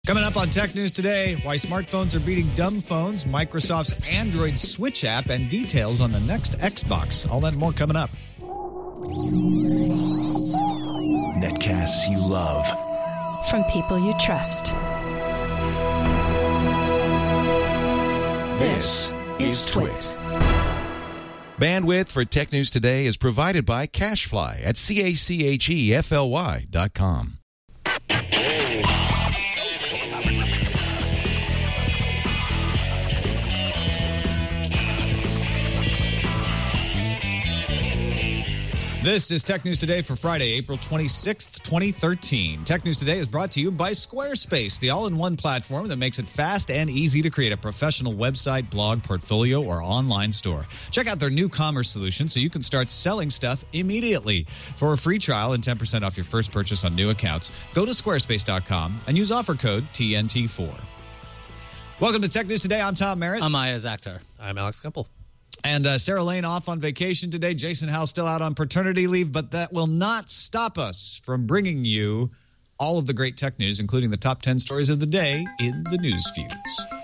Coming up on Tech News Today, why smartphones are beating dumb phones, Microsoft's Android Switch app, and details on the next Xbox. All that and more coming up. Netcasts you love. From people you trust. This is Twit. Bandwidth for Tech News Today is provided by CacheFly at CACHEFLY.com. This is Tech News Today for Friday, April 26th, 2013. Tech News Today is brought to you by Squarespace, the all-in-one platform that makes it fast and easy to create a professional website, blog, portfolio, or online store. Check out their new commerce solution so you can start selling stuff immediately. For a free trial and 10% off your first purchase on new accounts, go to squarespace.com and use offer code TNT4. Welcome to Tech News Today. I'm Tom Merritt. I'm Ayaz Akhtar. I'm Alex Kempel. And Sarah Lane off on vacation today. Jason Howell still out on paternity leave, but that will not stop us from bringing you all of the great tech news, including the top 10 stories of the day in the news fuse.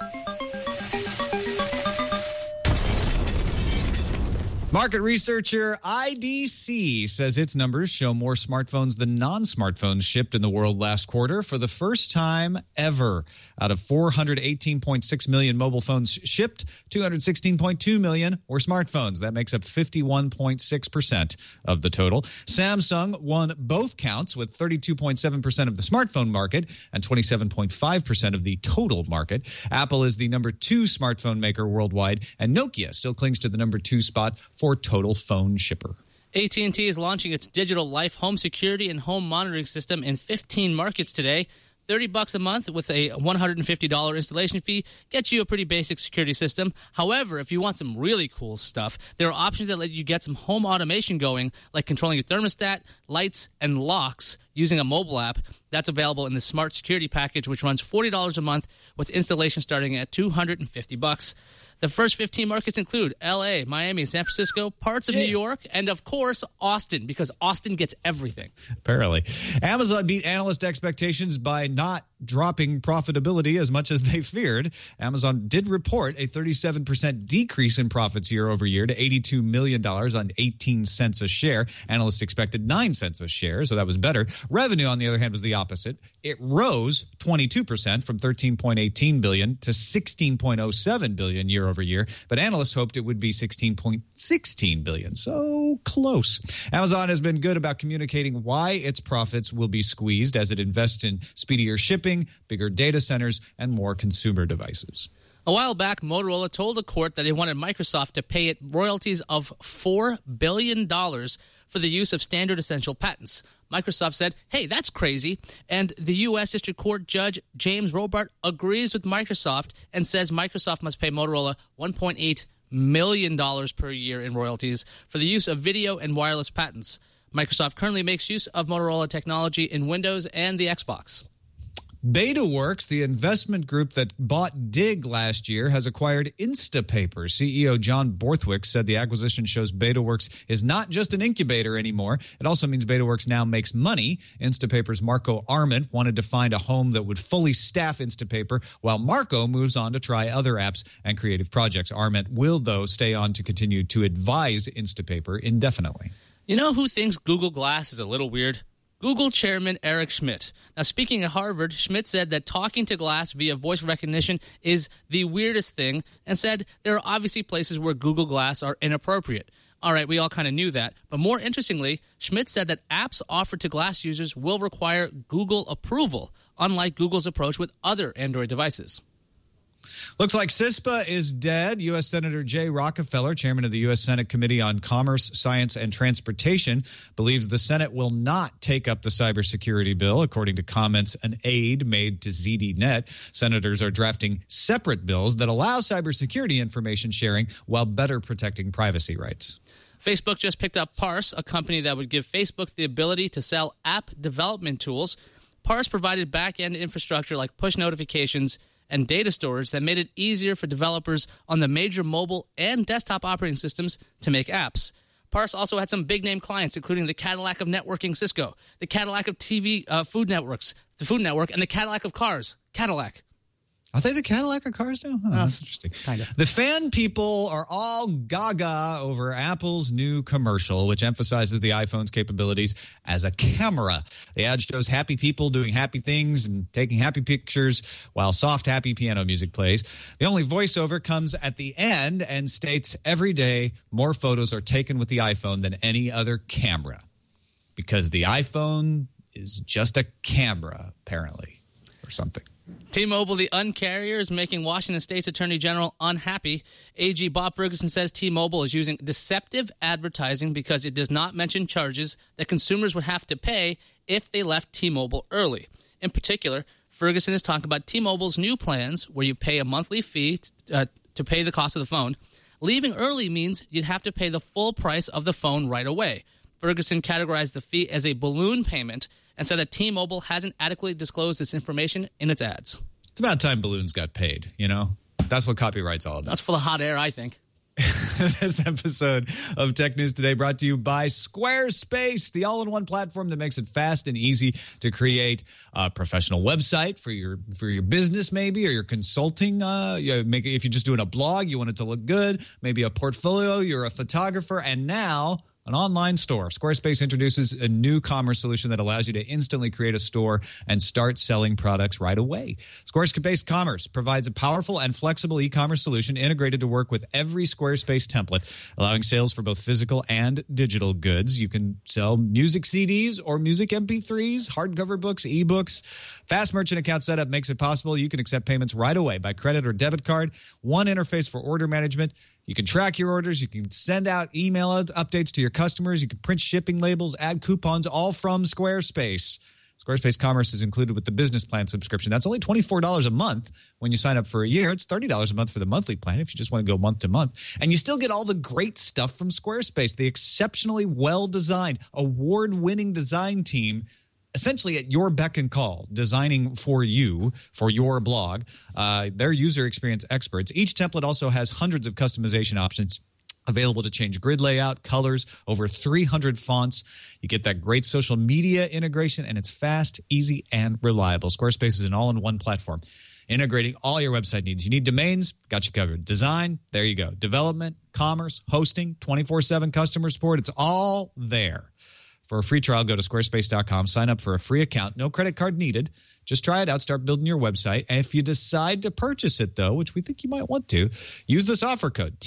Market researcher IDC says its numbers show more smartphones than non-smartphones shipped in the world last quarter for the first time ever. Out of 418.6 million mobile phones shipped, 216.2 million were smartphones. That makes up 51.6% of the total. Samsung won both counts with 32.7% of the smartphone market and 27.5% of the total market. Apple is the number 2 smartphone maker worldwide, and Nokia still clings to the number 2 spot for total phone shipper. AT&T is launching its Digital Life home security and home monitoring system in 15 markets today. $30 a month with a $150 installation fee gets you a pretty basic security system. However, if you want some really cool stuff, there are options that let you get some home automation going, like controlling your thermostat, lights, and locks using a mobile app. That's available in the Smart Security package, which runs $40 a month with installation starting at $250. The first 15 markets include L.A., Miami, San Francisco, parts of New York, and, of course, Austin, because Austin gets everything. Apparently. Amazon beat analyst expectations by not dropping profitability as much as they feared. Amazon did report a 37% decrease in profits year over year to $82 million on 18 cents a share. Analysts expected 9 cents a share, so that was better. Revenue, on the other hand, was the opposite. It rose 22% from $13.18 billion to $16.07 billion year over year, but analysts hoped it would be $16.16 billion. So close. Amazon has been good about communicating why its profits will be squeezed as it invests in speedier shipping, bigger data centers, and more consumer devices. A while back, Motorola told a court that it wanted Microsoft to pay it royalties of $4 billion for the use of standard essential patents. Microsoft said, hey, that's crazy. And the U.S. District Court Judge James Robart agrees with Microsoft and says Microsoft must pay Motorola $1.8 million per year in royalties for the use of video and wireless patents. Microsoft currently makes use of Motorola technology in Windows and the Xbox. BetaWorks, the investment group that bought Dig last year, has acquired Instapaper. CEO John Borthwick said the acquisition shows BetaWorks is not just an incubator anymore. It also means BetaWorks now makes money. Instapaper's Marco Arment wanted to find a home that would fully staff Instapaper, while Marco moves on to try other apps and creative projects. Arment will, though, stay on to continue to advise Instapaper indefinitely. You know who thinks Google Glass is a little weird? Google chairman Eric Schmidt. Now, speaking at Harvard, Schmidt said that talking to Glass via voice recognition is the weirdest thing and said there are obviously places where Google Glass are inappropriate. All right, we all kind of knew that. But more interestingly, Schmidt said that apps offered to Glass users will require Google approval, unlike Google's approach with other Android devices. Looks like CISPA is dead. U.S. Senator Jay Rockefeller, chairman of the U.S. Senate Committee on Commerce, Science, and Transportation, believes the Senate will not take up the cybersecurity bill, according to comments an aide made to ZDNet. Senators are drafting separate bills that allow cybersecurity information sharing while better protecting privacy rights. Facebook just picked up Parse, a company that would give Facebook the ability to sell app development tools. Parse provided back-end infrastructure like push notifications and data storage that made it easier for developers on the major mobile and desktop operating systems to make apps. Parse also had some big-name clients, including the Cadillac of networking, Cisco, the Cadillac of TV Food Networks, the Food Network, and the Cadillac of cars, Cadillac. Are they the Cadillac of cars now? Oh, that's interesting. Kind of. The fan people are all gaga over Apple's new commercial, which emphasizes the iPhone's capabilities as a camera. The ad shows happy people doing happy things and taking happy pictures while soft, happy piano music plays. The only voiceover comes at the end and states every day more photos are taken with the iPhone than any other camera, because the iPhone is just a camera, apparently, or something. T-Mobile, the uncarrier, is making Washington State's Attorney General unhappy. AG Bob Ferguson says T-Mobile is using deceptive advertising because it does not mention charges that consumers would have to pay if they left T-Mobile early. In particular, Ferguson is talking about T-Mobile's new plans where you pay a monthly fee to pay the cost of the phone. Leaving early means you'd have to pay the full price of the phone right away. Ferguson categorized the fee as a balloon payment and said that T-Mobile hasn't adequately disclosed this information in its ads. It's about time balloons got paid, you know? That's what copyright's all about. That's full of hot air, I think. This episode of Tech News Today brought to you by Squarespace, the all-in-one platform that makes it fast and easy to create a professional website for your business, maybe, or your consulting. If you're just doing a blog, you want it to look good, maybe a portfolio, you're a photographer, and now an online store. Squarespace introduces a new commerce solution that allows you to instantly create a store and start selling products right away. Squarespace Commerce provides a powerful and flexible e-commerce solution integrated to work with every Squarespace template, allowing sales for both physical and digital goods. You can sell music CDs or music MP3s, hardcover books, ebooks. Fast merchant account setup makes it possible. You can accept payments right away by credit or debit card. One interface for order management. You can track your orders. You can send out email updates to your customers. You can print shipping labels, add coupons, all from Squarespace. Squarespace Commerce is included with the business plan subscription. That's only $24 a month when you sign up for a year. It's $30 a month for the monthly plan if you just want to go month to month. And you still get all the great stuff from Squarespace, the exceptionally well-designed, award-winning design team, essentially at your beck and call, designing for you, for your blog. They're user experience experts. Each template also has hundreds of customization options available to change grid layout, colors, over 300 fonts. You get that great social media integration, and it's fast, easy, and reliable. Squarespace is an all-in-one platform integrating all your website needs. You need domains? Got you covered. Design? There you go. Development, commerce, hosting, 24/7 customer support. It's all there. For a free trial, go to squarespace.com, sign up for a free account. No credit card needed. Just try it out, start building your website. And if you decide to purchase it, though, which we think you might want to, use this offer code,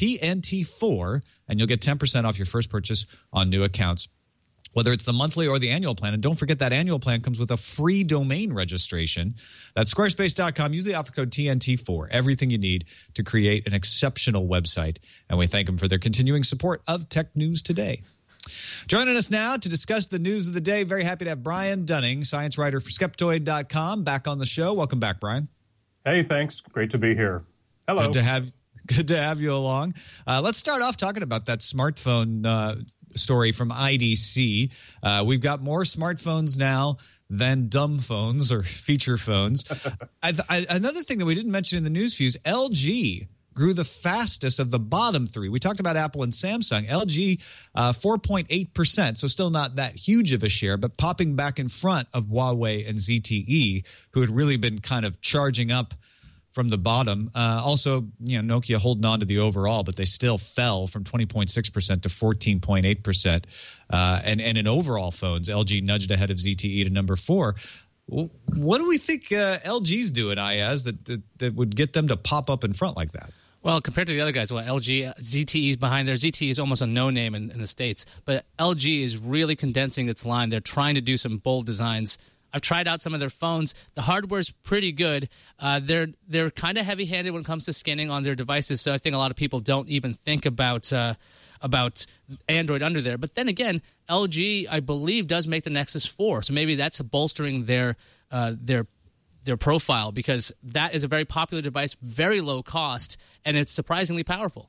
TNT4, and you'll get 10% off your first purchase on new accounts, whether it's the monthly or the annual plan. And don't forget that annual plan comes with a free domain registration. That's squarespace.com. Use the offer code TNT4. Everything you need to create an exceptional website. And we thank them for their continuing support of Tech News Today. Joining us now to discuss the news of the day, very happy to have Brian Dunning, science writer for Skeptoid.com, back on the show. Welcome back, Brian. Hey, thanks. Great to be here. Hello. Good to have you along. Let's start off talking about that smartphone story from IDC. We've got more smartphones now than dumb phones or feature phones. Another thing that we didn't mention in the news views, LG grew the fastest of the bottom three. We talked about Apple and Samsung. LG, 4.8%, so still not that huge of a share, but popping back in front of Huawei and ZTE, who had really been kind of charging up from the bottom. Also, Nokia holding on to the overall, but they still fell from 20.6% to 14.8%. And in overall phones, LG nudged ahead of ZTE to number 4. What do we think LG's doing, Ayaz, that would get them to pop up in front like that? Well, compared to the other guys, LG, ZTE is behind there. ZTE is almost a no-name in the States. But LG is really condensing its line. They're trying to do some bold designs. I've tried out some of their phones. The hardware's pretty good. They're kind of heavy-handed when it comes to scanning on their devices, so I think a lot of people don't even think about Android under there. But then again, LG, I believe, does make the Nexus 4, so maybe that's bolstering their profile, because that is a very popular device, very low cost, and it's surprisingly powerful.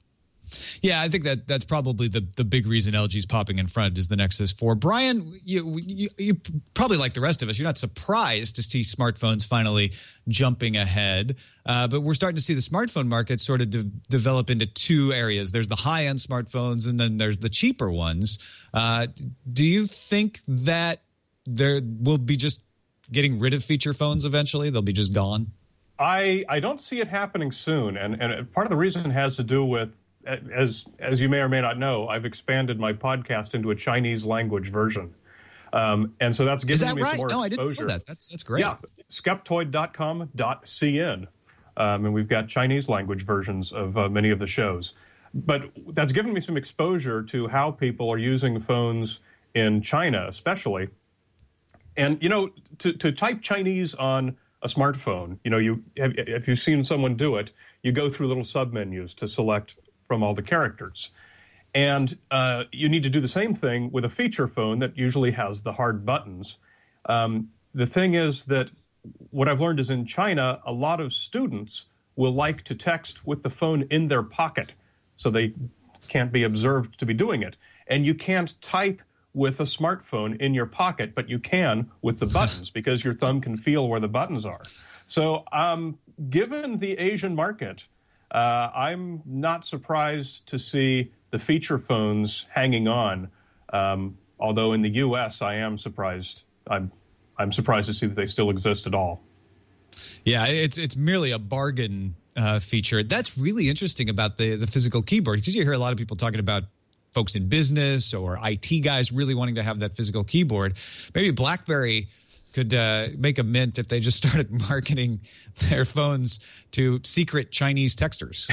Yeah, I think that's probably the big reason LG's popping in front is the Nexus 4. Brian, you probably like the rest of us, you're not surprised to see smartphones finally jumping ahead. But we're starting to see the smartphone market sort of develop into two areas. There's the high-end smartphones, and then there's the cheaper ones. Do you think that there will be just getting rid of feature phones eventually? They'll be just gone? I don't see it happening soon. And part of the reason has to do with, as you may or may not know, I've expanded my podcast into a Chinese language version. And so that's giving me some more exposure. No, I didn't know that. That's great. Yeah, skeptoid.com.cn. And we've got Chinese language versions of many of the shows. But that's given me some exposure to how people are using phones in China, especially. And, to type Chinese on a smartphone, if you've seen someone do it, you go through little submenus to select from all the characters. And you need to do the same thing with a feature phone that usually has the hard buttons. The thing is that what I've learned is in China, a lot of students will like to text with the phone in their pocket so they can't be observed to be doing it. And you can't type with a smartphone in your pocket, but you can with the buttons because your thumb can feel where the buttons are. So given the Asian market, I'm not surprised to see the feature phones hanging on, although in the U.S. I am surprised. I'm surprised to see that they still exist at all. Yeah, it's merely a bargain feature. That's really interesting about the physical keyboard, because you hear a lot of people talking about folks in business or IT guys really wanting to have that physical keyboard. Maybe BlackBerry could make a mint if they just started marketing their phones to secret Chinese texters.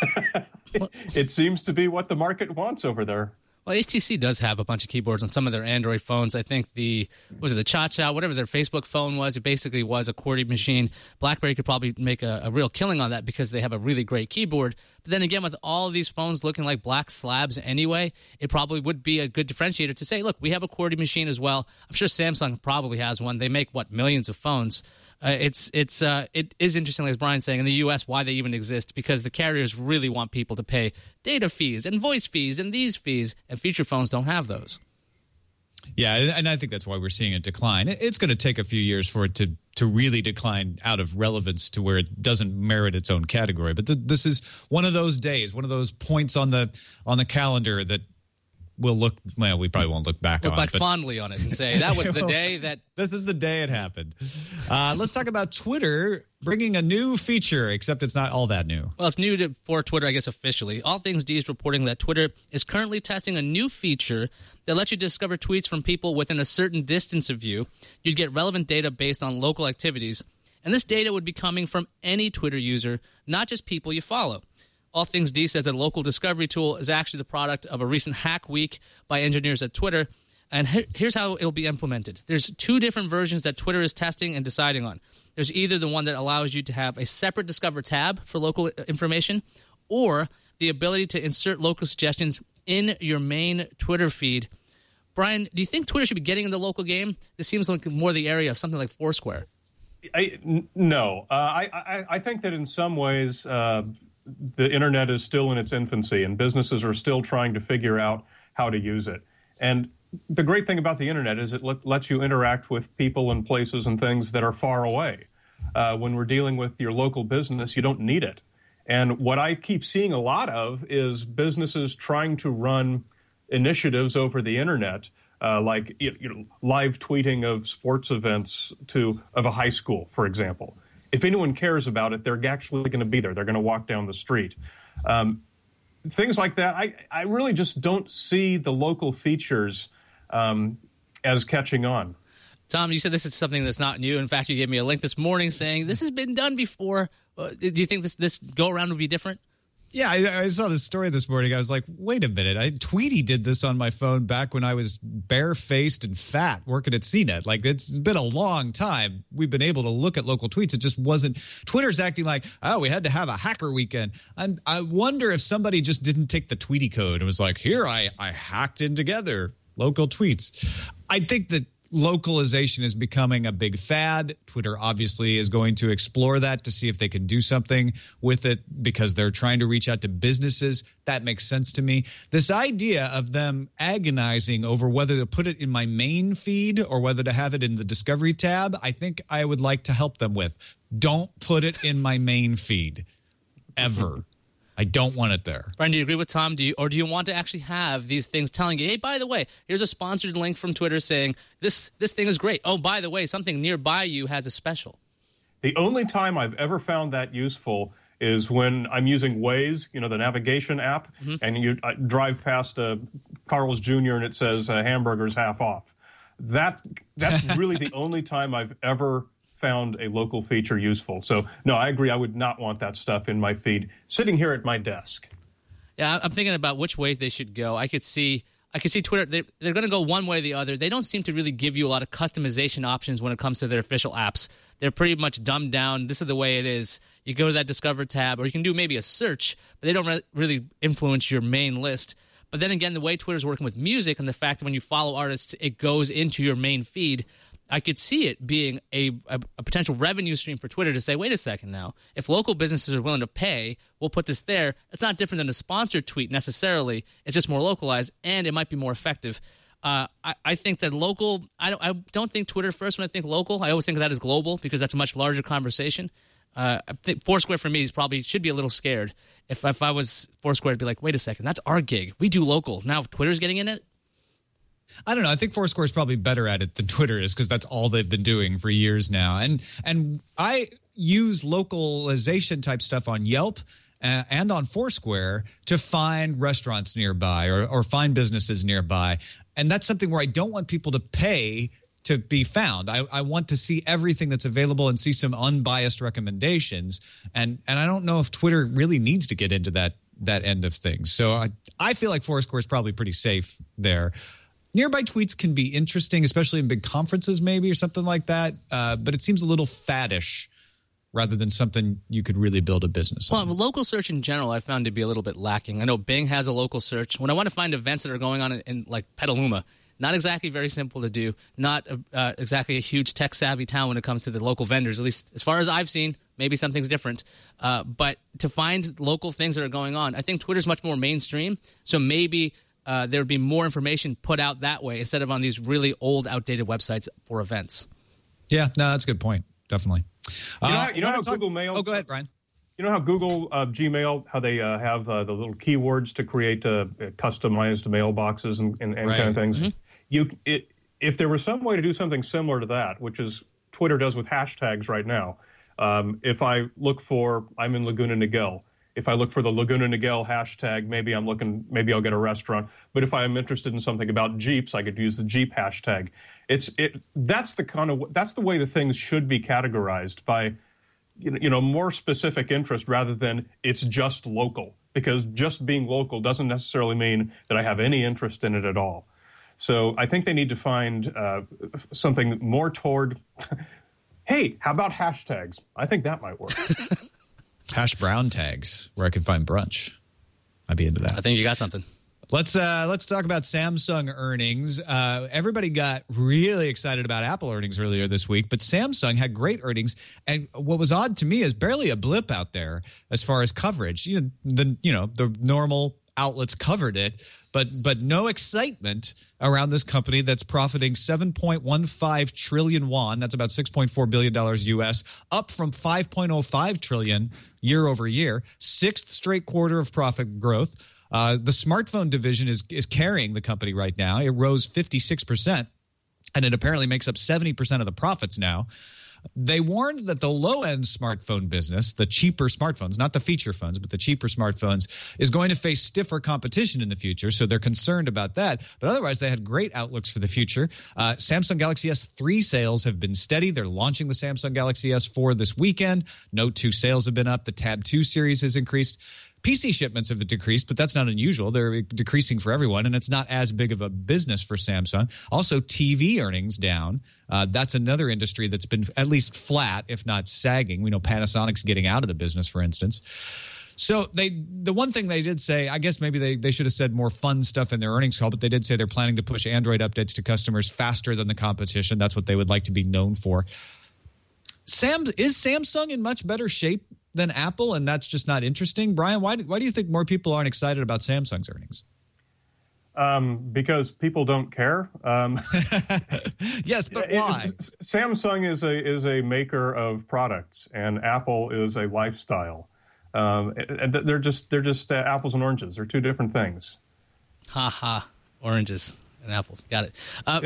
It seems to be what the market wants over there. Well, HTC does have a bunch of keyboards on some of their Android phones. I think the Cha-Cha, whatever their Facebook phone was, it basically was a QWERTY machine. BlackBerry could probably make a real killing on that because they have a really great keyboard. But then again, with all of these phones looking like black slabs anyway, it probably would be a good differentiator to say, look, we have a QWERTY machine as well. I'm sure Samsung probably has one. They make, millions of phones. It is interesting, as Brian's saying, in the U.S., why they even exist, because the carriers really want people to pay data fees and voice fees and these fees, and feature phones don't have those. Yeah, and I think that's why we're seeing a decline. It's going to take a few years for it to really decline out of relevance to where it doesn't merit its own category. But this is one of those days, one of those points on the calendar that we'll we probably won't look back fondly on it and say that was the day that this is the day it happened. Let's talk about Twitter bringing a new feature, except it's not all that new. Well, it's new for Twitter, I guess, officially. All Things D is reporting that Twitter is currently testing a new feature that lets you discover tweets from people within a certain distance of you. You'd get relevant data based on local activities, and this data would be coming from any Twitter user, not just people you follow. All Things D says that the local discovery tool is actually the product of a recent hack week by engineers at Twitter. And here's how it'll be implemented. There's two different versions that Twitter is testing and deciding on. There's either the one that allows you to have a separate Discover tab for local information, or the ability to insert local suggestions in your main Twitter feed. Brian, do you think Twitter should be getting in the local game? This seems like more the area of something like Foursquare. No. I think that in some ways the internet is still in its infancy, and businesses are still trying to figure out how to use it. And the great thing about the internet is it lets you interact with people and places and things that are far away. When we're dealing with your local business, you don't need it. And what I keep seeing a lot of is businesses trying to run initiatives over the internet, like live tweeting of sports events of a high school, for example. If anyone cares about it, they're actually going to be there. They're going to walk down the street. Things like that, I really just don't see the local features as catching on. Tom, you said this is something that's not new. In fact, you gave me a link this morning saying this has been done before. Do you think this go-around would be different? Yeah, I saw this story this morning. I was like, wait a minute. Tweety did this on my phone back when I was barefaced and fat working at CNET. Like, it's been a long time we've been able to look at local tweets. It just wasn't. Twitter's acting like, we had to have a hacker weekend. I wonder if somebody just didn't take the Tweety code and was like, here, I hacked in together local tweets. I think that localization is becoming a big fad. Twitter obviously is going to explore that to see if they can do something with it because they're trying to reach out to businesses. That makes sense to me. This idea of them agonizing over whether to put it in my main feed or whether to have it in the Discovery tab, I think I would like to help them with. Don't put it in my main feed ever. I don't want it there. Brian, do you agree with Tom? Do you want to actually have these things telling you, hey, by the way, here's a sponsored link from Twitter saying this thing is great. Oh, by the way, something nearby you has a special. The only time I've ever found that useful is when I'm using Waze, the navigation app, and I drive past Carl's Jr. and it says hamburgers half off. That's really the only time I've ever found a local feature useful. So, no, I agree. I would not want that stuff in my feed sitting here at my desk. Yeah, I'm thinking about which ways they should go. I could see Twitter, they're going to go one way or the other. They don't seem to really give you a lot of customization options when it comes to their official apps. They're pretty much dumbed down. This is the way it is. You go to that Discover tab, or you can do maybe a search, but they don't really influence your main list. But then again, the way Twitter's working with music and the fact that when you follow artists, it goes into your main feed, I could see it being a potential revenue stream for Twitter to say, wait a second now, if local businesses are willing to pay, we'll put this there. It's not different than a sponsored tweet necessarily. It's just more localized, and it might be more effective. I think that local, I don't think Twitter first when I think local. I always think of that as global because that's a much larger conversation. I think Foursquare for me should be a little scared. If I was Foursquare, I'd be like, wait a second, that's our gig. We do local. Now Twitter's getting in it? I don't know. I think Foursquare is probably better at it than Twitter is because that's all they've been doing for years now. And I use localization type stuff on Yelp and on Foursquare to find restaurants nearby or find businesses nearby. And that's something where I don't want people to pay to be found. I want to see everything that's available and see some unbiased recommendations. And I don't know if Twitter really needs to get into that end of things. So I feel like Foursquare is probably pretty safe there. Nearby tweets can be interesting, especially in big conferences maybe or something like that. But it seems a little faddish rather than something you could really build a business on. Well, local search in general I found to be a little bit lacking. I know Bing has a local search. When I want to find events that are going on in like Petaluma, not exactly very simple to do, not exactly a huge tech-savvy town when it comes to the local vendors, at least as far as I've seen. Maybe something's different. But to find local things that are going on, I think Twitter's much more mainstream, so maybe there would be more information put out that way instead of on these really old, outdated websites for events. Yeah, no, that's a good point. Definitely. You know how Google Mail... Oh, go ahead, Brian. You know how Google Gmail, how they have the little keywords to create customized mailboxes and right. kind of things? Mm-hmm. If there was some way to do something similar to that, which is Twitter does with hashtags right now, if I look for, I'm in Laguna Niguel, if I look for the Laguna Niguel hashtag, maybe I'll get a restaurant. But if I'm interested in something about Jeeps, I could use the Jeep hashtag. That's the way the things should be categorized by, more specific interest rather than it's just local, because just being local doesn't necessarily mean that I have any interest in it at all. So I think they need to find something more toward, hey, how about hashtags? I think that might work. Hash brown tags, where I can find brunch. I'd be into that. I think you got something. Let's talk about Samsung earnings. Everybody got really excited about Apple earnings earlier this week, but Samsung had great earnings. And what was odd to me is barely a blip out there as far as coverage. The normal outlets covered it, but no excitement around this company that's profiting 7.15 trillion won. That's about $6.4 billion US, up from 5.05 trillion year over year. Sixth straight quarter of profit growth. The smartphone division is carrying the company right now. It rose 56%, and it apparently makes up 70% of the profits now. They warned that the low-end smartphone business, the cheaper smartphones, not the feature phones, but the cheaper smartphones, is going to face stiffer competition in the future, so they're concerned about that. But otherwise, they had great outlooks for the future. Samsung Galaxy S3 sales have been steady. They're launching the Samsung Galaxy S4 this weekend. Note 2 sales have been up. The Tab 2 series has increased. PC shipments have decreased, but that's not unusual. They're decreasing for everyone, and it's not as big of a business for Samsung. Also, TV earnings down. That's another industry that's been at least flat, if not sagging. We know Panasonic's getting out of the business, for instance. So the one thing they did say, I guess maybe they should have said more fun stuff in their earnings call, but they did say they're planning to push Android updates to customers faster than the competition. That's what they would like to be known for. Is Samsung in much better shape than Apple, and that's just not interesting? Brian, why do you think more people aren't excited about Samsung's earnings? Because people don't care. Yes, but why? Samsung is a maker of products, and Apple is a lifestyle. And they're just apples and oranges. They're two different things. Ha ha, oranges and apples. Got it.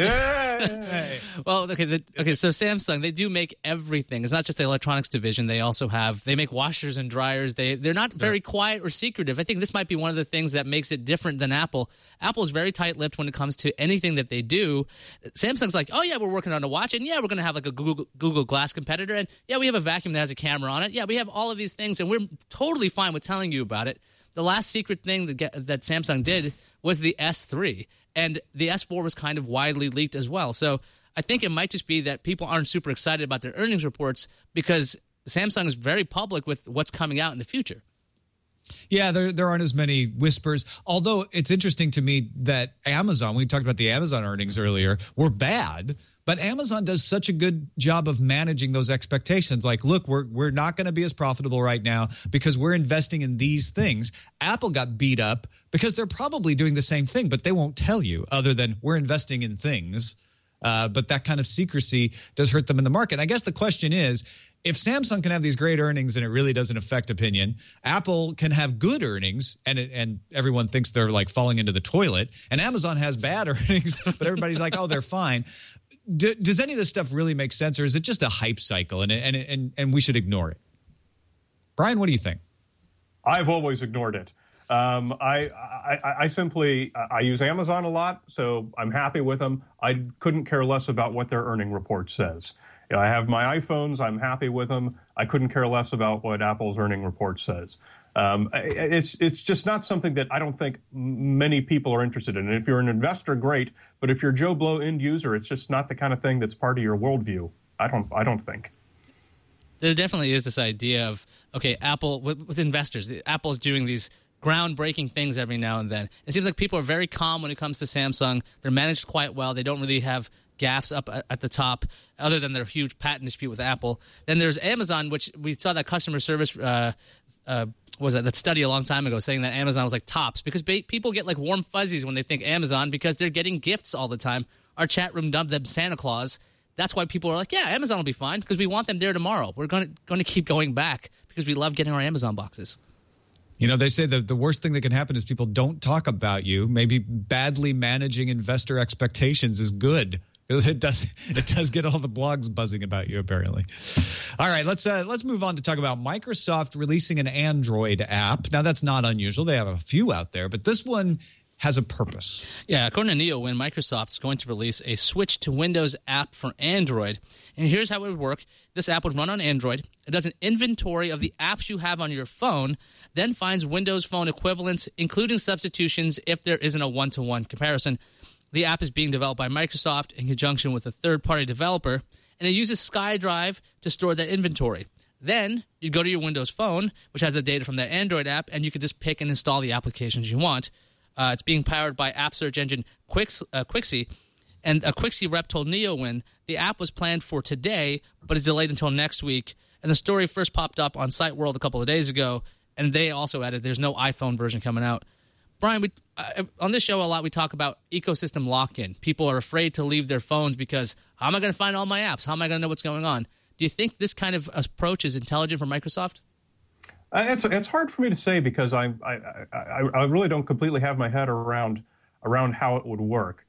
Well, okay. So Samsung, they do make everything. It's not just the electronics division. They also they make washers and dryers. They're not very quiet or secretive. I think this might be one of the things that makes it different than Apple. Apple is very tight-lipped when it comes to anything that they do. Samsung's like, oh yeah, we're working on a watch, and yeah, we're going to have like a Google Glass competitor, and yeah, we have a vacuum that has a camera on it. Yeah, we have all of these things, and we're totally fine with telling you about it. The last secret thing that Samsung did was the S3, and the S4 was kind of widely leaked as well. So I think it might just be that people aren't super excited about their earnings reports because Samsung is very public with what's coming out in the future. Yeah, there aren't as many whispers. Although it's interesting to me that Amazon, we talked about the Amazon earnings earlier, were bad. But Amazon does such a good job of managing those expectations. Like, look, we're not going to be as profitable right now because we're investing in these things. Apple got beat up because they're probably doing the same thing, but they won't tell you other than we're investing in things. But that kind of secrecy does hurt them in the market. I guess the question is, if Samsung can have these great earnings and it really doesn't affect opinion, Apple can have good earnings and everyone thinks they're like falling into the toilet, and Amazon has bad earnings, but everybody's like, oh, they're fine. Does any of this stuff really make sense, or is it just a hype cycle and we should ignore it? Brian, what do you think? I've always ignored it. I simply use Amazon a lot, so I'm happy with them. I couldn't care less about what their earning report says. I have my iPhones. I'm happy with them. I couldn't care less about what Apple's earning report says. It's just not something that I don't think many people are interested in. And if you're an investor, great. But if you're Joe Blow end user, it's just not the kind of thing that's part of your worldview. I don't think. There definitely is this idea of, okay, Apple, with investors, Apple's doing these groundbreaking things every now and then. It seems like people are very calm when it comes to Samsung. They're managed quite well. They don't really have gaffes up at the top, other than their huge patent dispute with Apple. Then there's Amazon, which we saw that customer service was that study a long time ago saying that Amazon was like tops because people get like warm fuzzies when they think Amazon because they're getting gifts all the time. Our chat room dubbed them Santa Claus. That's why people are like, yeah, Amazon will be fine because we want them there tomorrow. We're going to keep going back because we love getting our Amazon boxes. You know, they say that the worst thing that can happen is people don't talk about you. Maybe badly managing investor expectations is good. It does get all the blogs buzzing about you, apparently. All right, let's move on to talk about Microsoft releasing an Android app. Now, that's not unusual. They have a few out there, but this one has a purpose. Yeah, according to NeoWin, Microsoft is going to release a switch to Windows app for Android. And here's how it would work. This app would run on Android. It does an inventory of the apps you have on your phone, then finds Windows Phone equivalents, including substitutions if there isn't a one-to-one comparison. The app is being developed by Microsoft in conjunction with a third-party developer, and it uses SkyDrive to store that inventory. Then you go to your Windows Phone, which has the data from the Android app, and you can just pick and install the applications you want. It's being powered by app search engine Quixi, and a Quixi rep told NeoWin the app was planned for today, but is delayed until next week. And the story first popped up on Site World a couple of days ago, and they also added there's no iPhone version coming out. Brian, on this show a lot we talk about ecosystem lock-in. People are afraid to leave their phones because how am I going to find all my apps? How am I going to know what's going on? Do you think this kind of approach is intelligent for Microsoft? It's hard for me to say because I really don't completely have my head around how it would work.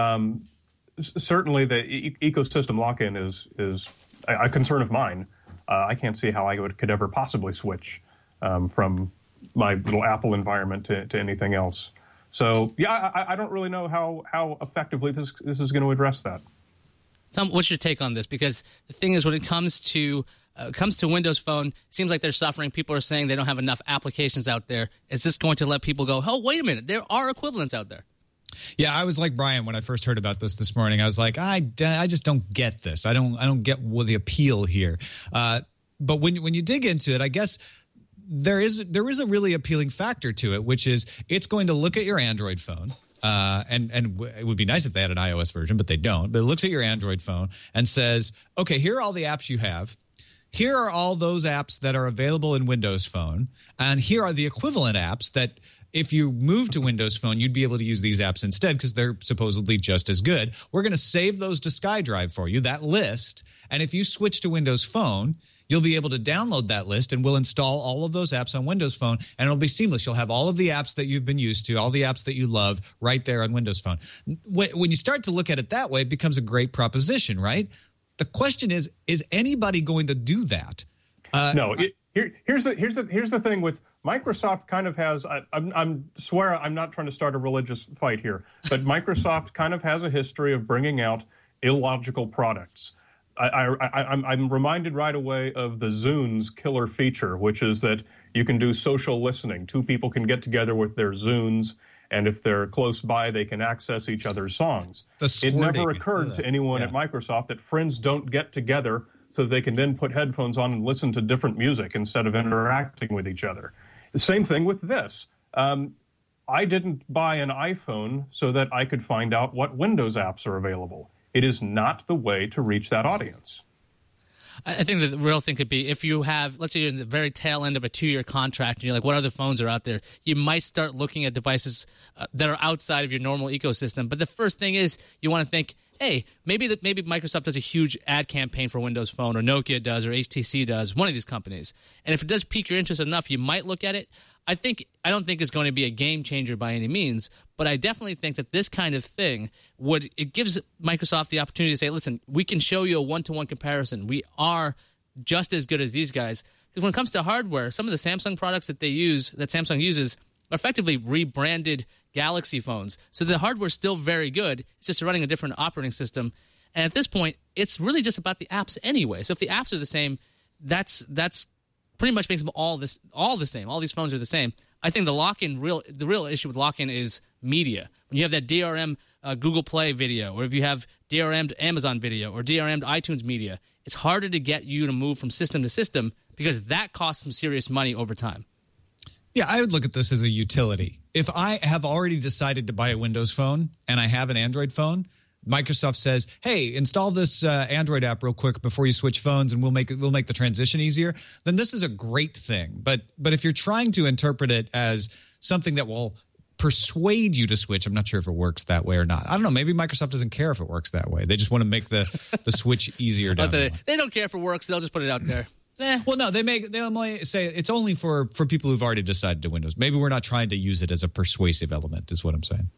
Certainly, the ecosystem lock-in is a concern of mine. I can't see how I could ever possibly switch from my little Apple environment to anything else. So, yeah, I don't really know how effectively this is going to address that. Tom, what's your take on this? Because the thing is, when it comes to Windows Phone, it seems like they're suffering. People are saying they don't have enough applications out there. Is this going to let people go, oh, wait a minute, there are equivalents out there? Yeah, I was like Brian when I first heard about this morning. I was like, I just don't get this. I don't get the appeal here. But when you dig into it, I guess there is a really appealing factor to it, which is it's going to look at your Android phone. And it would be nice if they had an iOS version, but they don't. But it looks at your Android phone and says, okay, here are all the apps you have. Here are all those apps that are available in Windows Phone. And here are the equivalent apps that if you move to Windows Phone, you'd be able to use these apps instead because they're supposedly just as good. We're going to save those to SkyDrive for you, that list. And if you switch to Windows Phone, you'll be able to download that list, and we'll install all of those apps on Windows Phone, and it'll be seamless. You'll have all of the apps that you've been used to, all the apps that you love right there on Windows Phone. When you start to look at it that way, it becomes a great proposition, right? The question is anybody going to do that? No. Here's the thing with Microsoft. Kind of has. I'm not trying to start a religious fight here, but Microsoft kind of has a history of bringing out illogical products. I'm reminded right away of the Zunes killer feature, which is that you can do social listening. Two people can get together with their Zunes, and if they're close by, they can access each other's songs. It never occurred to anyone at Microsoft that friends don't get together so they can then put headphones on and listen to different music instead of interacting with each other. The same thing with this. I didn't buy an iPhone so that I could find out what Windows apps are available. It is not the way to reach that audience. I think the real thing could be if you have, let's say you're in the very tail end of a 2-year contract and you're like, what other phones are out there? You might start looking at devices that are outside of your normal ecosystem. But the first thing is you want to think, hey, maybe Microsoft does a huge ad campaign for Windows Phone, or Nokia does, or HTC does, one of these companies. And if it does pique your interest enough, you might look at it. I don't think it's going to be a game changer by any means, but I definitely think that this kind of thing it gives Microsoft the opportunity to say, listen, we can show you a one-to-one comparison. We are just as good as these guys. Because when it comes to hardware, some of the Samsung products that Samsung uses are effectively rebranded Galaxy phones. So the hardware's still very good. It's just running a different operating system. And at this point, it's really just about the apps anyway. So if the apps are the same, that's pretty much makes them all the same. All these phones are the same. I think the real issue with lock-in is media. When you have that DRM Google Play video, or if you have DRM'd Amazon video or DRM'd iTunes media, it's harder to get you to move from system to system because that costs some serious money over time. Yeah, I would look at this as a utility. If I have already decided to buy a Windows phone and I have an Android phone, Microsoft says, hey, install this Android app real quick before you switch phones and we'll make the transition easier, then this is a great thing. But if you're trying to interpret it as something that will persuade you to switch, I'm not sure if it works that way or not. I don't know. Maybe Microsoft doesn't care if it works that way. They just want to make the switch easier down the line. They don't care if it works. They'll just put it out there. Well, no, they only say it's only for people who've already decided to Windows. Maybe we're not trying to use it as a persuasive element is what I'm saying.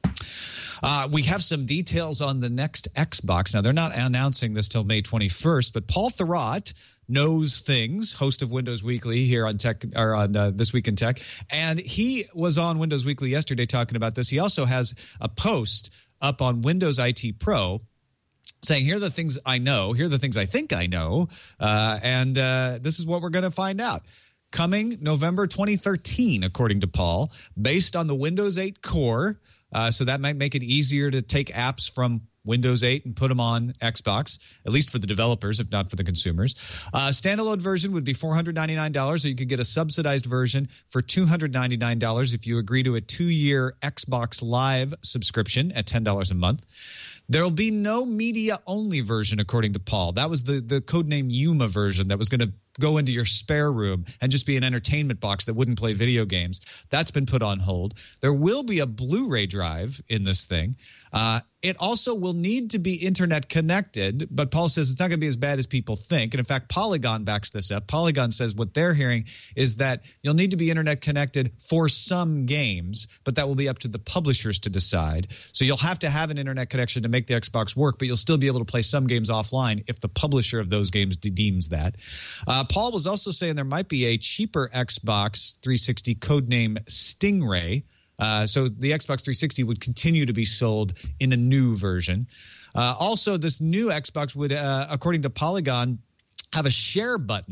We have some details on the next Xbox. Now, they're not announcing this till May 21st, but Paul Thurrott knows things, host of Windows Weekly here on Tech or on This Week in Tech, and he was on Windows Weekly yesterday talking about this. He also has a post up on Windows IT Pro saying, here are the things I know, here are the things I think I know, and this is what we're going to find out. Coming November 2013, according to Paul, based on the Windows 8 Core, so that might make it easier to take apps from Windows 8 and put them on Xbox, at least for the developers, if not for the consumers. Standalone version would be $499, or you could get a subsidized version for $299 if you agree to a 2-year Xbox Live subscription at $10 a month. There will be no media-only version, according to Paul. That was the codename Yuma version that was going to go into your spare room and just be an entertainment box that wouldn't play video games. That's been put on hold. There will be a Blu-ray drive in this thing. It also will need to be internet connected, but Paul says it's not going to be as bad as people think. And in fact, Polygon backs this up. Polygon says what they're hearing is that you'll need to be internet connected for some games, but that will be up to the publishers to decide. So you'll have to have an internet connection to make the Xbox work, but you'll still be able to play some games offline if the publisher of those games deems that. Paul was also saying there might be a cheaper Xbox 360 codename Stingray. So the Xbox 360 would continue to be sold in a new version. Also, this new Xbox would, according to Polygon, have a share button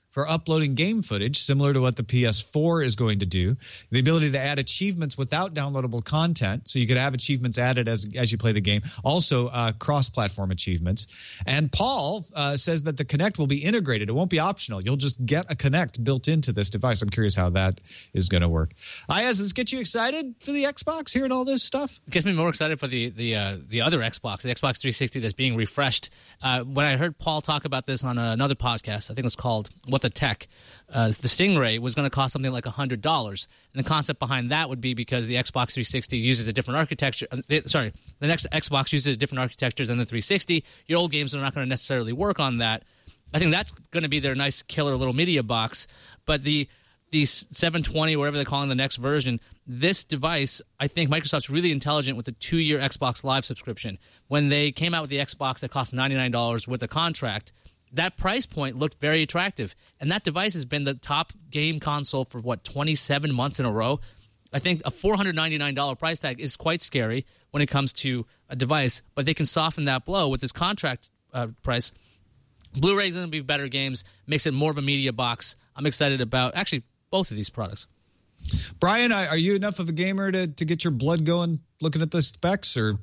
for uploading game footage, similar to what the PS4 is going to do. The ability to add achievements without downloadable content, so you could have achievements added as you play the game. Also, cross-platform achievements. And Paul says that the Kinect will be integrated. It won't be optional. You'll just get a Kinect built into this device. I'm curious how that is going to work. Ayaz, does this get you excited for the Xbox, hearing all this stuff? It gets me more excited for the other Xbox, the Xbox 360 that's being refreshed. When I heard Paul talk about this on another podcast, I think it was called What the Tech, the Stingray was going to cost something like $100. And the concept behind that would be because the Xbox 360 uses a different architecture. The next Xbox uses a different architecture than the 360. Your old games are not going to necessarily work on that. I think that's going to be their nice killer little media box. But the 720, whatever they're calling the next version, this device, I think Microsoft's really intelligent with the 2-year Xbox Live subscription. When they came out with the Xbox that cost $99 with a contract, that price point looked very attractive. And that device has been the top game console for, 27 months in a row? I think a $499 price tag is quite scary when it comes to a device, but they can soften that blow with this contract price. Blu-ray is going to be better games, makes it more of a media box. I'm excited about, actually, both of these products. Brian, are you enough of a gamer to get your blood going looking at the specs? Or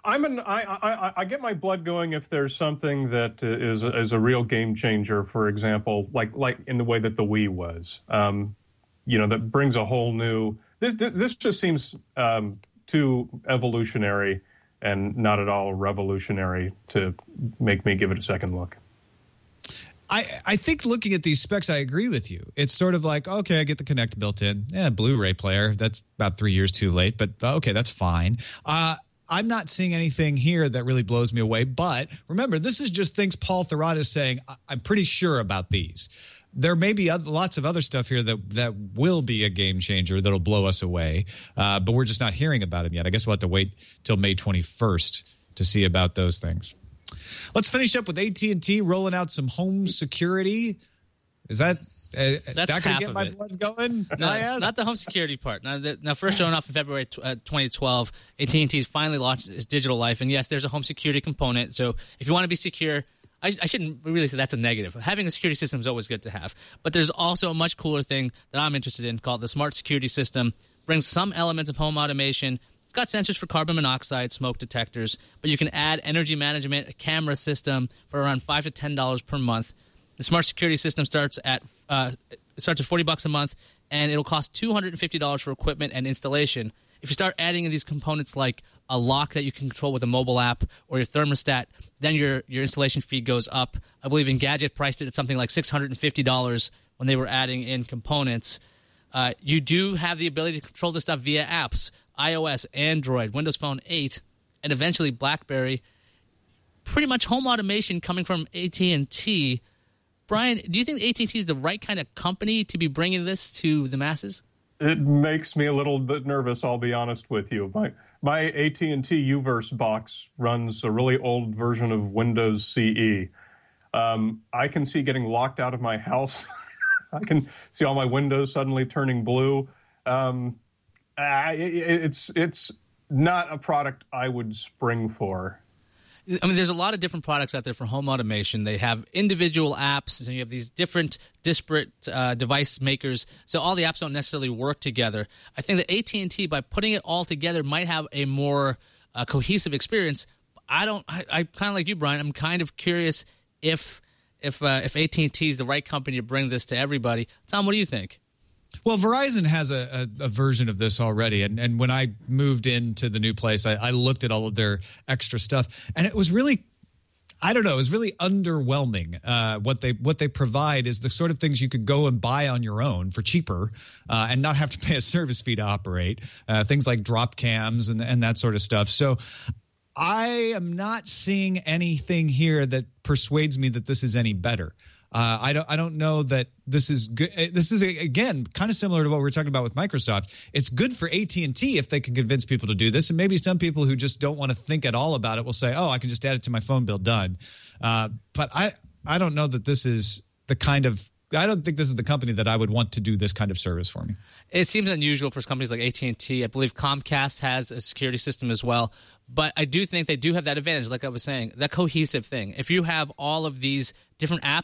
I get my blood going if there's something that is a real game changer. For example, like in the way that the Wii was, that brings a whole new. This just seems too evolutionary and not at all revolutionary to make me give it a second look. I think looking at these specs, I agree with you. It's sort of like, okay, I get the Kinect built in. Yeah, Blu-ray player. That's about 3 years too late, but okay, that's fine. I'm not seeing anything here that really blows me away. But remember, this is just things Paul Thurrott is saying. I'm pretty sure about these. There may be lots of other stuff here that will be a game changer that'll blow us away, but we're just not hearing about them yet. I guess we'll have to wait till May 21st to see about those things. Let's finish up with AT&T rolling out some home security. Is that that going to get my blood going? No, not the home security part. Now, first showing off in February 2012, AT&T's finally launched its Digital Life. And yes, there's a home security component. So if you want to be secure, I shouldn't really say that's a negative. Having a security system is always good to have. But there's also a much cooler thing that I'm interested in called the Smart Security System. Brings some elements of home automation. It's got sensors for carbon monoxide, smoke detectors, but you can add energy management, a camera system for around $5 to $10 per month. The Smart Security System starts at $40 a month, and it'll cost $250 for equipment and installation. If you start adding in these components like a lock that you can control with a mobile app or your thermostat, then your installation fee goes up. I believe Engadget priced it at something like $650 when they were adding in components. You do have the ability to control this stuff via apps. iOS, Android, Windows Phone 8, and eventually BlackBerry. Pretty much home automation coming from AT&T. Brian, do you think AT&T is the right kind of company to be bringing this to the masses? It makes me a little bit nervous, I'll be honest with you. My AT&T Uverse box runs a really old version of Windows CE. I can see getting locked out of my house. I can see all my windows suddenly turning blue. It's not a product I would spring for. I mean, there's a lot of different products out there for home automation. They have individual apps, and you have these different disparate device makers, so all the apps don't necessarily work together. I think that AT&T, by putting it all together, might have a more cohesive experience. I kind of like you, Brian. I'm kind of curious if AT&T is the right company to bring this to everybody. Tom, what do you think? Well, Verizon has a version of this already, and when I moved into the new place, I looked at all of their extra stuff, and it was really, I don't know, it was really underwhelming. What they provide is the sort of things you could go and buy on your own for cheaper and not have to pay a service fee to operate, things like drop cams and that sort of stuff. So I am not seeing anything here that persuades me that this is any better. I don't know that this is good. This is, again, kind of similar to what we were talking about with Microsoft. It's good for AT&T if they can convince people to do this. And maybe some people who just don't want to think at all about it will say, oh, I can just add it to my phone bill, done. But I don't know that this is the kind of – I don't think this is the company that I would want to do this kind of service for me. It seems unusual for companies like AT&T. I believe Comcast has a security system as well. But I do think they do have that advantage, like I was saying, that cohesive thing. If you have all of these different apps –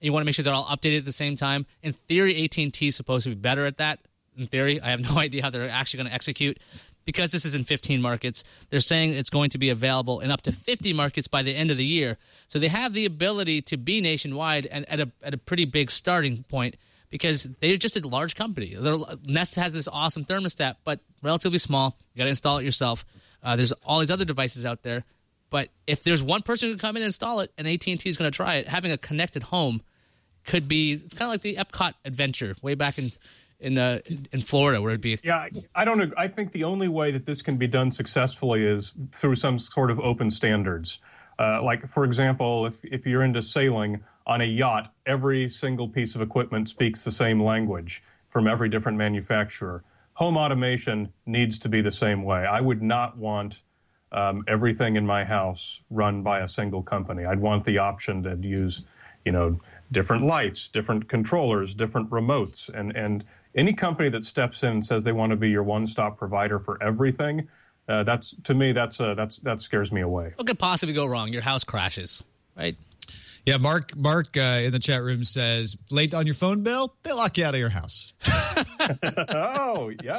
you want to make sure they're all updated at the same time. In theory, AT&T is supposed to be better at that. In theory, I have no idea how they're actually going to execute. Because this is in 15 markets, they're saying it's going to be available in up to 50 markets by the end of the year. So they have the ability to be nationwide and at a pretty big starting point because they're just a large company. Nest has this awesome thermostat, but relatively small. You got to install it yourself. There's all these other devices out there. But if there's one person who can come in and install it and AT&T is going to try it, having a connected home could be – it's kind of like the Epcot adventure way back in Florida, where it'd be. Yeah, I don't agree. I think the only way that this can be done successfully is through some sort of open standards. Like, for example, if you're into sailing on a yacht, every single piece of equipment speaks the same language from every different manufacturer. Home automation needs to be the same way. I would not want everything in my house run by a single company. I'd want the option to use, different lights, different controllers, different remotes, and any company that steps in and says they want to be your one-stop provider for everything, that scares me away. What could possibly go wrong? Your house crashes, right? Yeah, Mark in the chat room says, late on your phone bill, they lock you out of your house. Oh, yeah.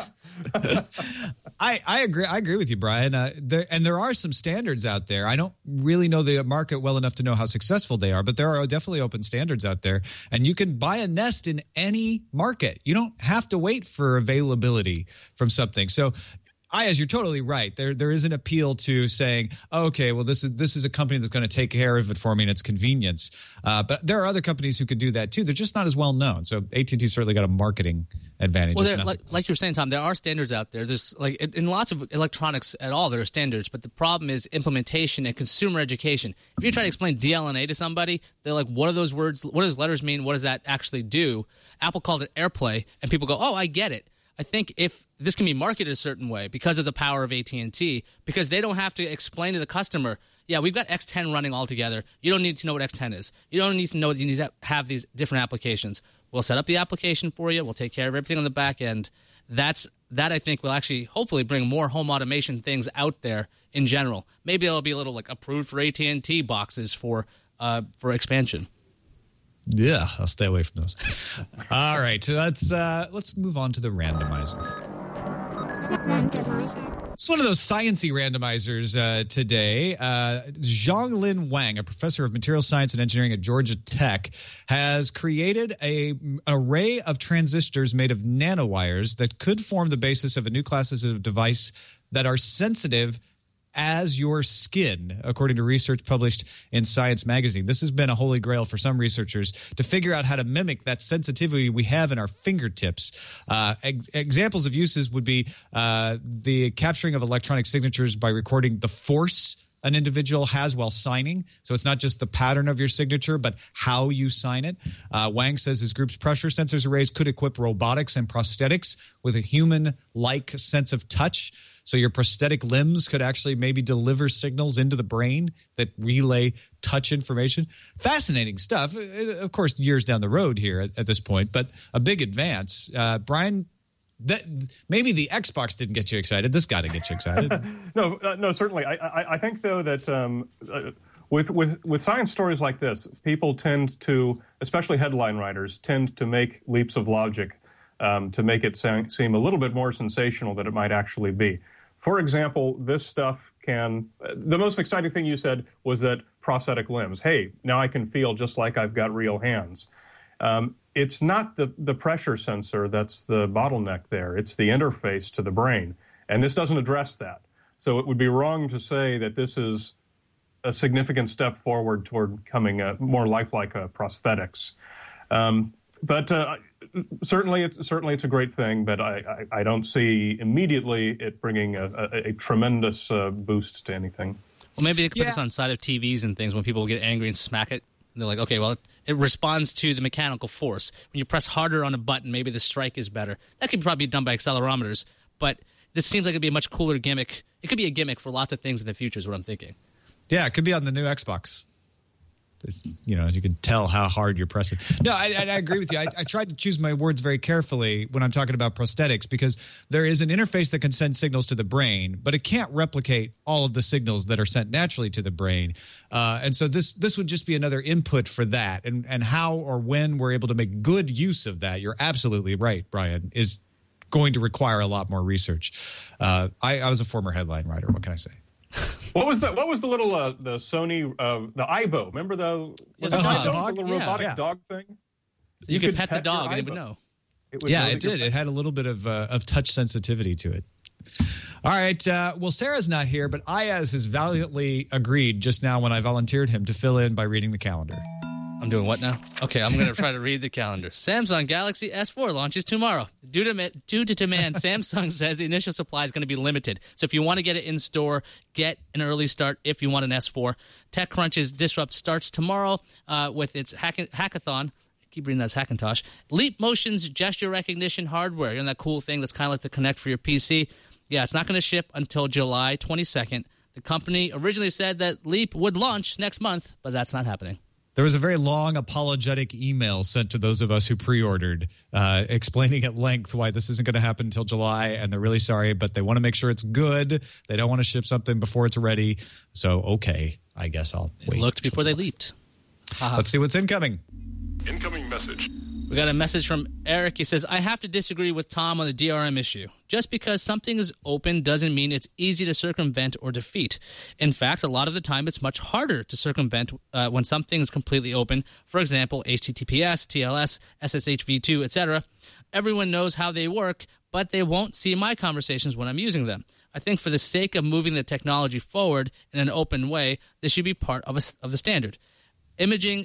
I agree with you, Brian. There are some standards out there. I don't really know the market well enough to know how successful they are, but there are definitely open standards out there. And you can buy a Nest in any market. You don't have to wait for availability from something. So you're totally right. There is an appeal to saying, okay, well, this is a company that's going to take care of it for me and its convenience. But there are other companies who could do that too. They're just not as well known. So AT&T certainly got a marketing advantage. Well, like you were saying, Tom, there are standards out there. There's in lots of electronics at all, there are standards. But the problem is implementation and consumer education. If you try to explain DLNA to somebody, they're like, what are those words? What does letters mean? What does that actually do? Apple called it AirPlay, and people go, oh, I get it. I think if this can be marketed a certain way because of the power of AT&T, because they don't have to explain to the customer, yeah, we've got X10 running all together. You don't need to know what X10 is. You don't need to know that you need to have these different applications. We'll set up the application for you. We'll take care of everything on the back end. That I think will actually hopefully bring more home automation things out there in general. Maybe it'll be a little like approved for AT&T boxes for expansion. Yeah, I'll stay away from those. All right, so let's move on to the randomizer. It's one of those sciencey randomizers today. Zhonglin Wang, a professor of material science and engineering at Georgia Tech, has created an array of transistors made of nanowires that could form the basis of a new class of device that are sensitive as your skin, according to research published in Science magazine. This has been a holy grail for some researchers to figure out how to mimic that sensitivity we have in our fingertips. Examples of uses would be the capturing of electronic signatures by recording the force an individual has while signing. So it's not just the pattern of your signature, but how you sign it. Wang says his group's pressure sensors arrays could equip robotics and prosthetics with a human-like sense of touch. So your prosthetic limbs could actually maybe deliver signals into the brain that relay touch information. Fascinating stuff. Of course, years down the road here at this point, but a big advance. Brian, maybe the Xbox didn't get you excited. This got to get you excited. No, certainly. I think, though, that with science stories like this, people tend to, especially headline writers, tend to make leaps of logic to make it seem a little bit more sensational than it might actually be. For example, this stuff the most exciting thing you said was that prosthetic limbs. Hey, now I can feel just like I've got real hands. It's not the pressure sensor that's the bottleneck there. It's the interface to the brain. And this doesn't address that. So it would be wrong to say that this is a significant step forward toward becoming more lifelike prosthetics. But certainly it's a great thing, but I don't see immediately it bringing a tremendous boost to anything. Well, maybe they could put this on side of TVs and things when people get angry and smack it. And they're like, okay, well, it responds to the mechanical force. When you press harder on a button, maybe the strike is better. That could probably be done by accelerometers, but this seems like it'd be a much cooler gimmick. It could be a gimmick for lots of things in the future is what I'm thinking. Yeah, it could be on the new Xbox. You can tell how hard you're pressing. No, I agree with you. I tried to choose my words very carefully when I'm talking about prosthetics because there is an interface that can send signals to the brain, but it can't replicate all of the signals that are sent naturally to the brain. And so this would just be another input for that. And how or when we're able to make good use of that, you're absolutely right, Brian, is going to require a lot more research. I was a former headline writer. What can I say? What was the little the Sony the Aibo? Remember the little robotic dog thing? So you could pet the dog and it would know. It did. It had a little bit of touch sensitivity to it. All right. Well, Sarah's not here, but Ayaz has valiantly agreed just now when I volunteered him to fill in by reading the calendar. I'm doing what now? Okay, I'm going to try to read the calendar. Samsung Galaxy S4 launches tomorrow. Due to demand, Samsung says the initial supply is going to be limited. So if you want to get it in store, get an early start if you want an S4. TechCrunch's Disrupt starts tomorrow with its hackathon. I keep reading that as Hackintosh. Leap Motion's gesture recognition hardware. You know that cool thing that's kind of like the Kinect for your PC? Yeah, it's not going to ship until July 22nd. The company originally said that Leap would launch next month, but that's not happening. There was a very long apologetic email sent to those of us who pre-ordered explaining at length why this isn't going to happen until July, and they're really sorry, but they want to make sure it's good. They don't want to ship something before it's ready. So, okay, I guess I'll wait. It looked before they leaped. Let's see what's incoming. Incoming message. We got a message from Eric. He says, I have to disagree with Tom on the DRM issue. Just because something is open doesn't mean it's easy to circumvent or defeat. In fact, a lot of the time it's much harder to circumvent when something is completely open. For example, HTTPS, TLS, SSH v2, etc. Everyone knows how they work, but they won't see my conversations when I'm using them. I think for the sake of moving the technology forward in an open way, this should be part of the standard. Imagining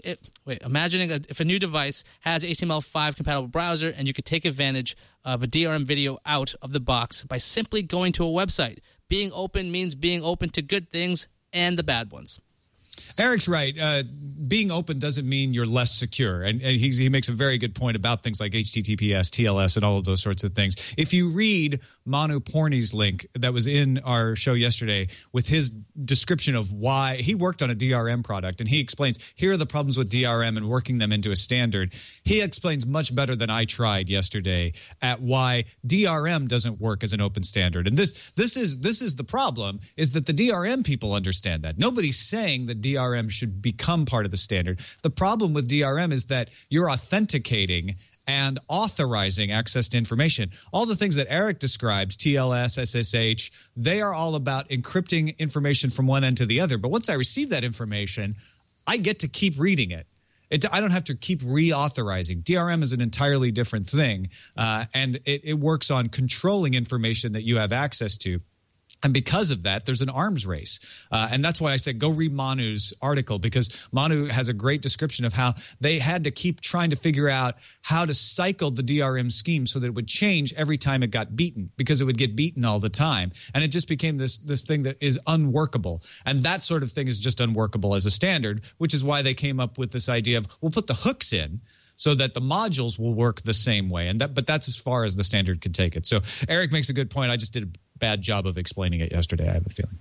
if a new device has HTML5 compatible browser and you could take advantage of a DRM video out of the box by simply going to a website. Being open means being open to good things and the bad ones. Eric's right. Being open doesn't mean you're less secure. And he makes a very good point about things like HTTPS, TLS, and all of those sorts of things. If you read Manu Porny's link that was in our show yesterday with his description of why he worked on a DRM product, and he explains, here are the problems with DRM and working them into a standard. He explains much better than I tried yesterday at why DRM doesn't work as an open standard. And this is the problem, is that the DRM people understand that. Nobody's saying that DRM should become part of the standard. The problem with DRM is that you're authenticating and authorizing access to information. All the things that Eric describes, TLS, SSH, they are all about encrypting information from one end to the other. But once I receive that information, I get to keep reading it. I don't have to keep reauthorizing. DRM is an entirely different thing, and it works on controlling information that you have access to. And because of that, there's an arms race. And that's why I said go read Manu's article, because Manu has a great description of how they had to keep trying to figure out how to cycle the DRM scheme so that it would change every time it got beaten, because it would get beaten all the time. And it just became this thing that is unworkable. And that sort of thing is just unworkable as a standard, which is why they came up with this idea of we'll put the hooks in so that the modules will work the same way. But that's as far as the standard can take it. So Eric makes a good point. I just did a bad job of explaining it yesterday, I have a feeling.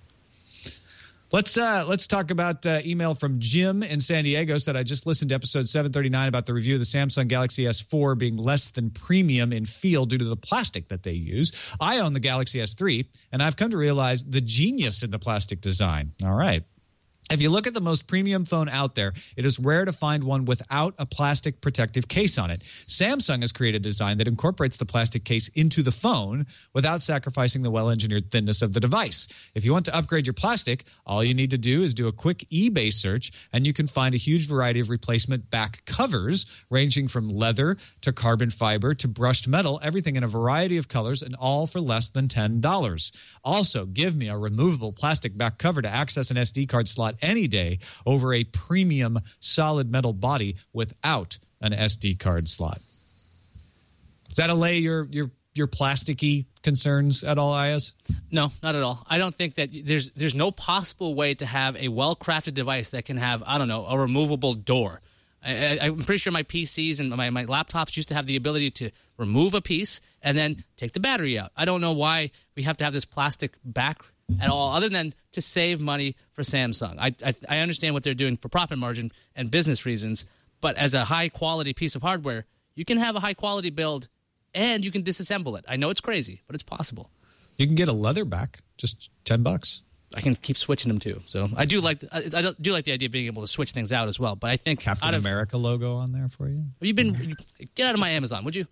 Let's talk about email from Jim in San Diego. Said, I just listened to episode 739 about the review of the Samsung Galaxy S4 being less than premium in feel due to the plastic that they use. I own the Galaxy S3, and I've come to realize the genius in the plastic design. All right. If you look at the most premium phone out there, it is rare to find one without a plastic protective case on it. Samsung has created a design that incorporates the plastic case into the phone without sacrificing the well-engineered thinness of the device. If you want to upgrade your plastic, all you need to do is do a quick eBay search, and you can find a huge variety of replacement back covers, ranging from leather to carbon fiber to brushed metal, everything in a variety of colors, and all for less than $10. Also, give me a removable plastic back cover to access an SD card slot any day over a premium solid metal body without an SD card slot. Does that allay your plasticky concerns at all, Ayaz? No, not at all. I don't think that there's no possible way to have a well-crafted device that can have, I don't know, a removable door. I'm pretty sure my PCs and my laptops used to have the ability to remove a piece and then take the battery out. I don't know why we have to have this plastic back at all, other than to save money for Samsung. I understand what they're doing for profit margin and business reasons, but as a high-quality piece of hardware, you can have a high-quality build and you can disassemble it. I know it's crazy, but it's possible. You can get a leather back, just $10. I can keep switching them too. So I do like the idea of being able to switch things out as well. But I think Captain America logo on there for you. Have you been? Get out of my Amazon, would you?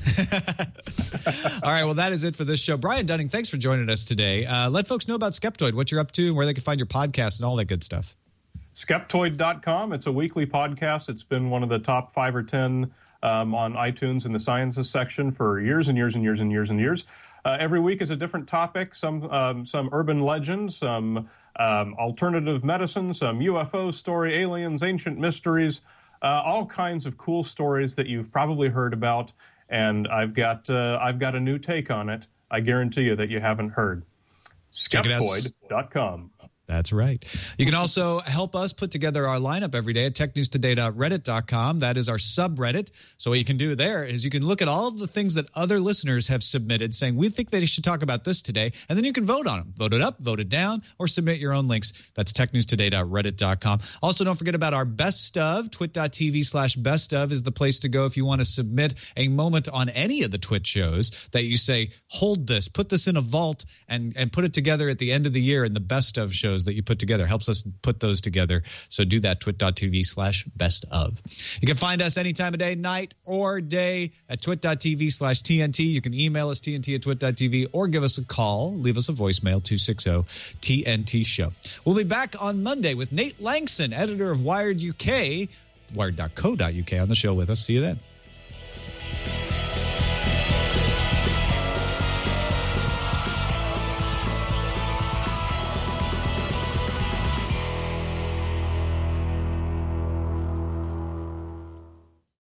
All right, well, that is it for this show. Brian Dunning, thanks for joining us today. Let folks know about Skeptoid, what you're up to, and where they can find your podcast and all that good stuff. Skeptoid.com. It's a weekly podcast. It's been one of the top 5 or 10 on iTunes in the sciences section for years and years and years and years and years. Every week is a different topic, some urban legends, some alternative medicine, some UFO story, aliens, ancient mysteries, all kinds of cool stories that you've probably heard about. And I've got a new take on it. I guarantee you that you haven't heard. Skeptoid.com. That's right. You can also help us put together our lineup every day at technewstoday.reddit.com. That is our subreddit. So what you can do there is you can look at all of the things that other listeners have submitted saying, we think they should talk about this today, and then you can vote on them. Vote it up, vote it down, or submit your own links. That's technewstoday.reddit.com. Also, don't forget about our best of. Twit.tv/best of is the place to go if you want to submit a moment on any of the Twit shows that you say, hold this, put this in a vault, and put it together at the end of the year in the best of shows that you put together. Helps us put those together. So do that, twit.tv/best of. You can find us any time of day, night or day at twit.tv/TNT. You can email us TNT@twit.tv or give us a call. Leave us a voicemail, 260-TNT show. We'll be back on Monday with Nate Langston, editor of Wired UK, wired.co.uk on the show with us. See you then.